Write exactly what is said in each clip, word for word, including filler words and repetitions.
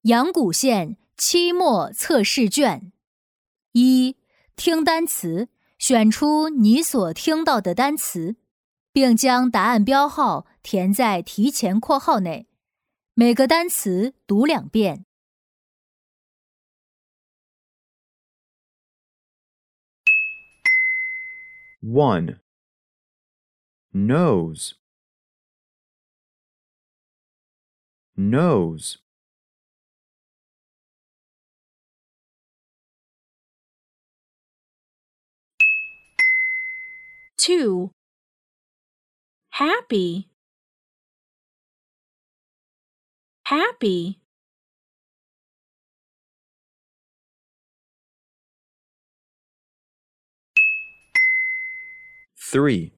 阳谷县期末测试卷。一、听单词，选出你所听到的单词，并将答案标号填在提前括号内。每个单词读两遍。 one. Nose. Nose. two. Happy. Happy. three.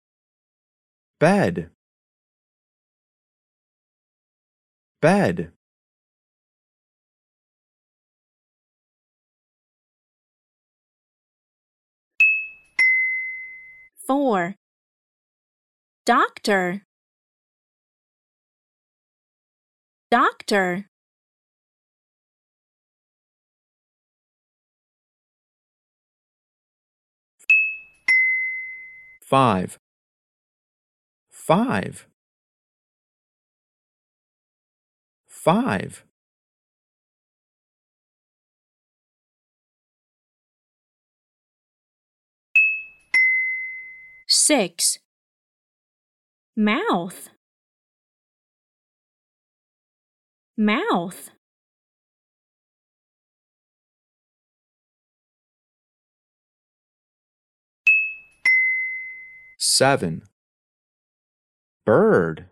Bed. Bed. four. Doctor. Doctor. five. Five. Five. six. Mouth. Mouth. seven. Bird.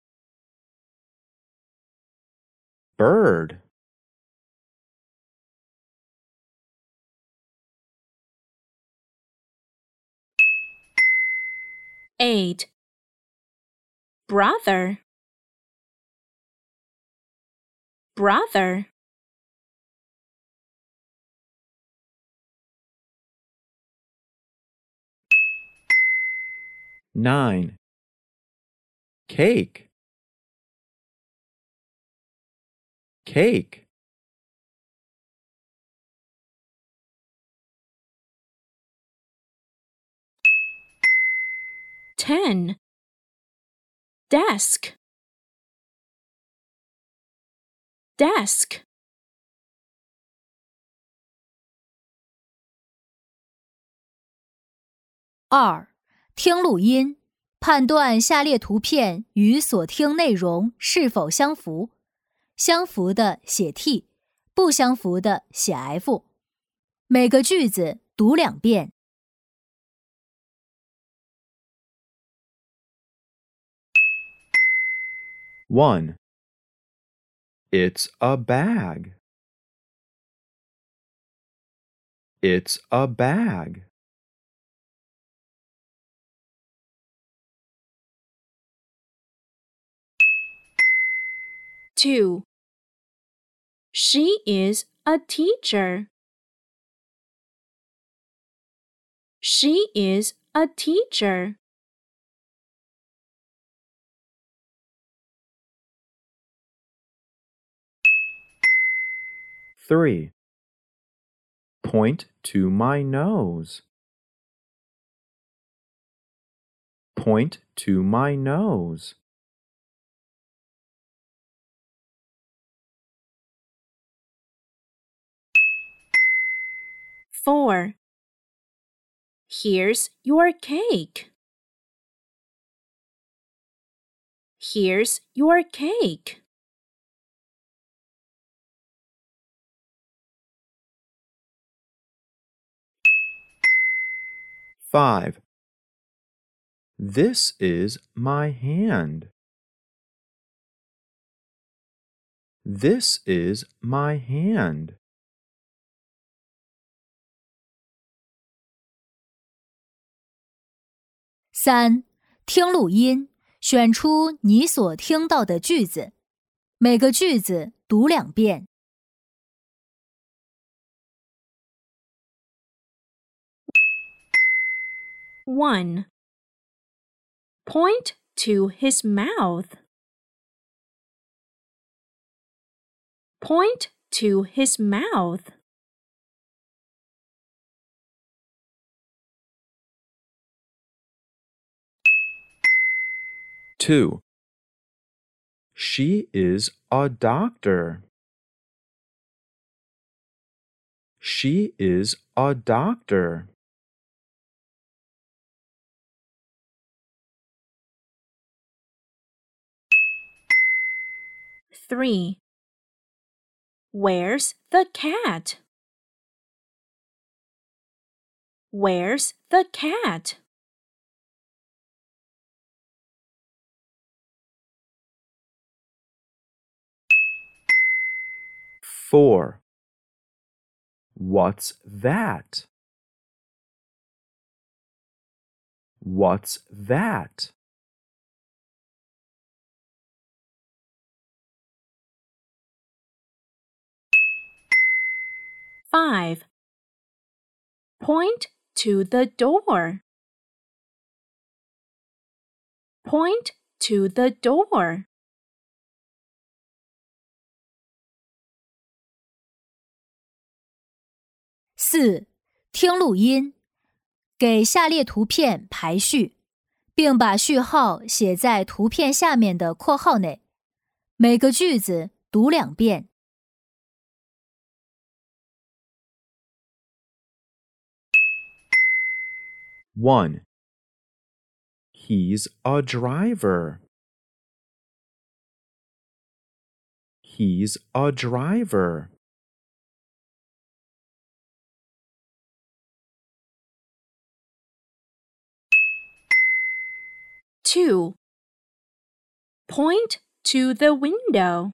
Bird. eight. Brother. Brother. nine. Cake. Cake. ten. Desk. Desk. 二、听录音，判断下列图片与所听内容是否相符。相符的写 T， 不相符的写 F。每个句子读两遍。 one. It's a bag. It's a bag. two. She is a teacher. She is a teacher. three. Point to my nose. Point to my nose. four. Here's your cake. Here's your cake. five. This is my hand. This is my hand. 三、听录音，选出你所听到的句子。每个句子读两遍。 one. Point to his mouth. Point to his mouth. Two. She is a doctor. She is a doctor. Three. Where's the cat? Where's the cat? Four. What's that? What's that? Five. Point to the door. Point to the door. 四、听录音，给下列图片排序，并把序号写在图片下面的括号内。每个句子读两遍。 One. He's a driver. He's a driver. Two. Point to the window.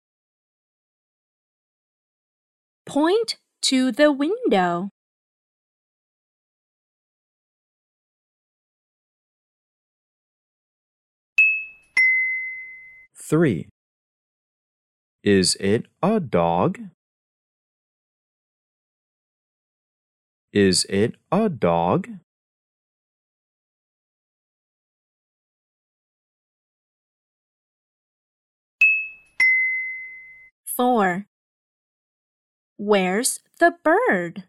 Point to the window. Three. Is it a dog? Is it a dog? Four. Where's the bird?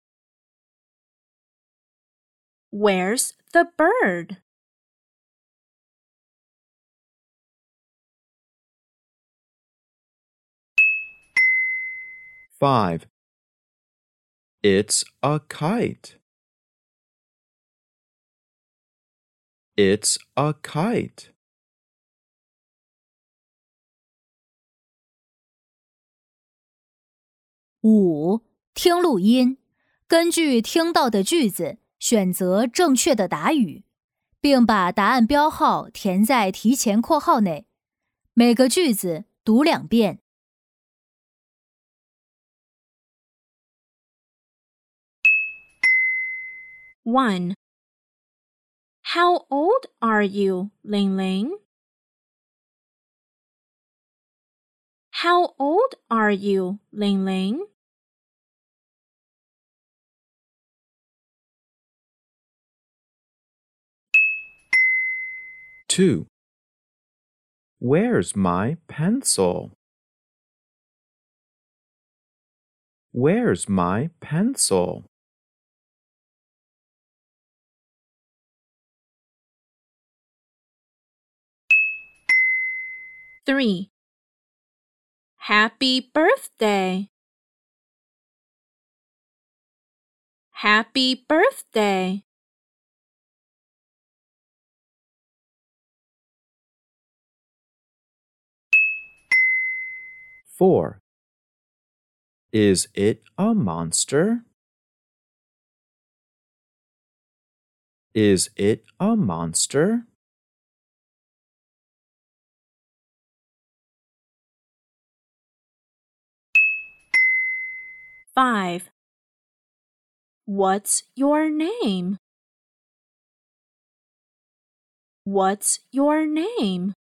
Where's the bird? Five. It's a kite. It's a kite. 五、听录音，根据听到的句子选择正确的答语，并把答案标号填在提前括号内。每个句子读两遍。 One. How old are you, Ling Ling? How old are you, Ling Ling? Two. Where's my pencil? Where's my pencil? Three. Happy birthday. Happy birthday. Four. Is it a monster? Is it a monster? Five. What's your name? What's your name?